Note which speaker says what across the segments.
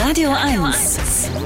Speaker 1: Radio 1.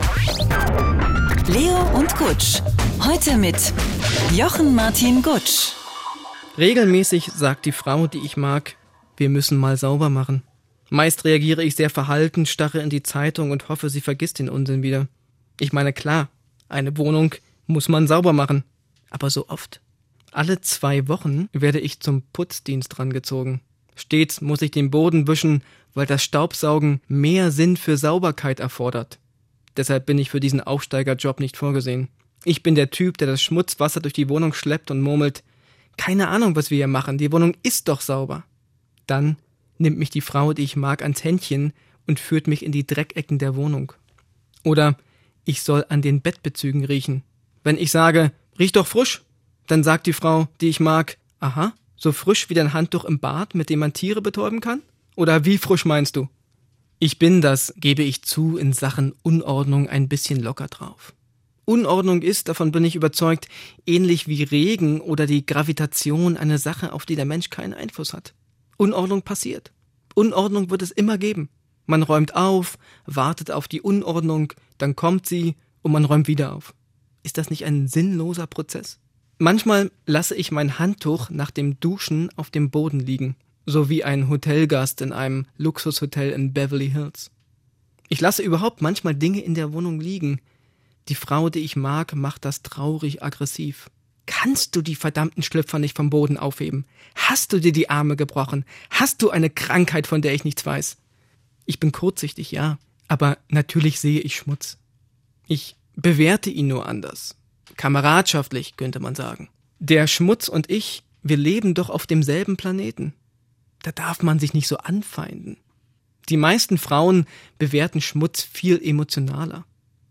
Speaker 1: Leo und Gutsch. Heute mit Jochen Martin Gutsch.
Speaker 2: Regelmäßig sagt die Frau, die ich mag, wir müssen mal sauber machen. Meist reagiere ich sehr verhalten, starre in die Zeitung und hoffe, sie vergisst den Unsinn wieder. Ich meine, klar, eine Wohnung muss man sauber machen. Aber so oft. Alle 2 Wochen werde ich zum Putzdienst rangezogen. Stets muss ich den Boden wischen, weil das Staubsaugen mehr Sinn für Sauberkeit erfordert. Deshalb bin ich für diesen Aufsteigerjob nicht vorgesehen. Ich bin der Typ, der das Schmutzwasser durch die Wohnung schleppt und murmelt, keine Ahnung, was wir hier machen, die Wohnung ist doch sauber. Dann nimmt mich die Frau, die ich mag, ans Händchen und führt mich in die Dreckecken der Wohnung. Oder ich soll an den Bettbezügen riechen. Wenn ich sage, riech doch frisch, dann sagt die Frau, die ich mag, aha, so frisch wie dein Handtuch im Bad, mit dem man Tiere betäuben kann? Oder wie frisch meinst du? Ich bin, das gebe ich zu, in Sachen Unordnung ein bisschen locker drauf. Unordnung ist, davon bin ich überzeugt, ähnlich wie Regen oder die Gravitation eine Sache, auf die der Mensch keinen Einfluss hat. Unordnung passiert. Unordnung wird es immer geben. Man räumt auf, wartet auf die Unordnung, dann kommt sie und man räumt wieder auf. Ist das nicht ein sinnloser Prozess? Manchmal lasse ich mein Handtuch nach dem Duschen auf dem Boden liegen, so wie ein Hotelgast in einem Luxushotel in Beverly Hills. Ich lasse überhaupt manchmal Dinge in der Wohnung liegen. Die Frau, die ich mag, macht das traurig aggressiv. Kannst du die verdammten Schlüpfer nicht vom Boden aufheben? Hast du dir die Arme gebrochen? Hast du eine Krankheit, von der ich nichts weiß? Ich bin kurzsichtig, ja, aber natürlich sehe ich Schmutz. Ich bewerte ihn nur anders. Kameradschaftlich, könnte man sagen. Der Schmutz und ich, wir leben doch auf demselben Planeten. Da darf man sich nicht so anfeinden. Die meisten Frauen bewerten Schmutz viel emotionaler.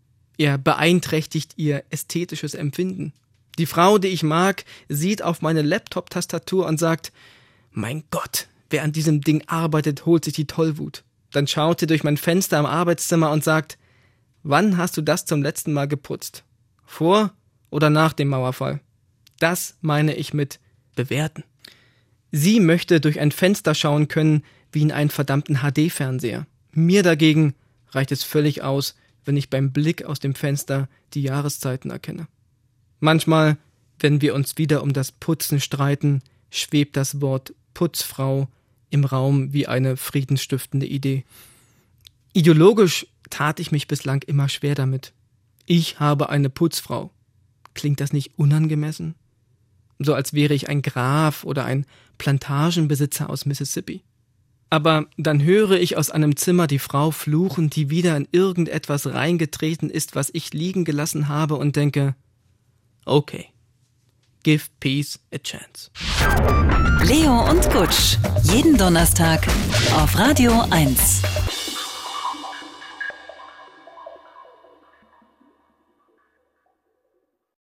Speaker 2: Er beeinträchtigt ihr ästhetisches Empfinden. Die Frau, die ich mag, sieht auf meine Laptop-Tastatur und sagt, mein Gott, wer an diesem Ding arbeitet, holt sich die Tollwut. Dann schaut sie durch mein Fenster im Arbeitszimmer und sagt, wann hast du das zum letzten Mal geputzt? Vor oder nach dem Mauerfall? Das meine ich mit bewerten. Sie möchte durch ein Fenster schauen können, wie in einen verdammten HD-Fernseher. Mir dagegen reicht es völlig aus, wenn ich beim Blick aus dem Fenster die Jahreszeiten erkenne. Manchmal, wenn wir uns wieder um das Putzen streiten, schwebt das Wort Putzfrau im Raum wie eine friedensstiftende Idee. Ideologisch tat ich mich bislang immer schwer damit. Ich habe eine Putzfrau. Klingt das nicht unangemessen? So als wäre ich ein Graf oder ein Plantagenbesitzer aus Mississippi. Aber dann höre ich aus einem Zimmer die Frau fluchen, die wieder in irgendetwas reingetreten ist, was ich liegen gelassen habe und denke, okay, give peace a chance.
Speaker 1: Leo und Gutsch. Jeden Donnerstag auf Radio 1.